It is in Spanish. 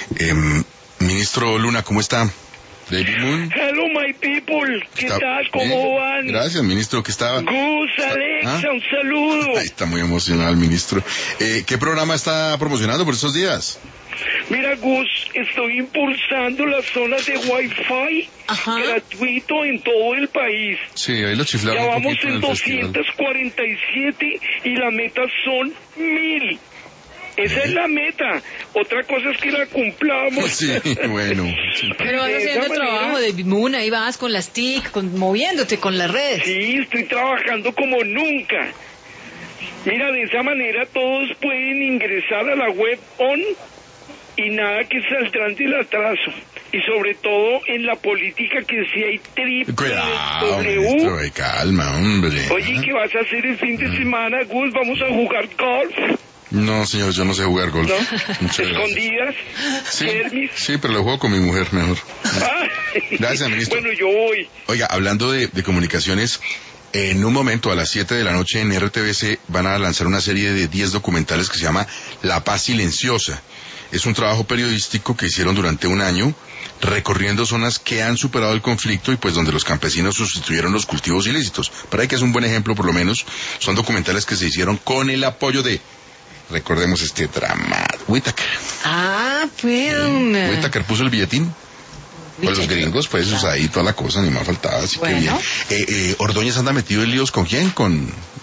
Ministro Luna, ¿cómo está? David Moon. Hello, my people. ¿Qué tal? ¿Cómo van? Gracias, ministro. ¿Qué estaba? Gus, Alexa, un saludo. Ahí está muy emocionado el ministro. ¿Qué programa está promocionando por estos días? Mira, Gus, estoy impulsando las zonas de Wi-Fi gratuito en todo el país. Sí, ahí lo chiflaron. Ya vamos en 247 y la meta son 1000. Esa es la meta. Otra cosa es que la cumplamos. Sí, bueno. Sí. Pero vas haciendo el trabajo de Moon, ahí vas con las TIC, moviéndote con las redes. Sí, estoy trabajando como nunca. Mira, de esa manera todos pueden ingresar a la web ON y nada que saldrán del atraso. Y sobre todo en la política que sí hay Cuidado, ministro, calma, hombre. Oye, ¿qué vas a hacer el fin de semana, Gus? ¿Vamos a jugar golf? No, señor, yo no sé jugar golf. ¿No? Muchas ¿Escondidas? Gracias. Sí, pero lo juego con mi mujer mejor. Gracias, ministro. Bueno, yo voy. Oiga, hablando de comunicaciones, en un momento a las 7 de la noche en RTBC van a lanzar una serie de 10 documentales que se llama La Paz Silenciosa. Es un trabajo periodístico que hicieron durante un año, recorriendo zonas que han superado el conflicto y pues donde los campesinos sustituyeron los cultivos ilícitos. Para ahí que es un buen ejemplo, por lo menos, son documentales que se hicieron con el apoyo de, recordemos este drama, Whittaker. Whittaker puso el billetín. Pues los gringos, pues, ahí toda la cosa, ni más faltaba, así que bien. Ordóñez anda metido en líos, ¿con quién? Con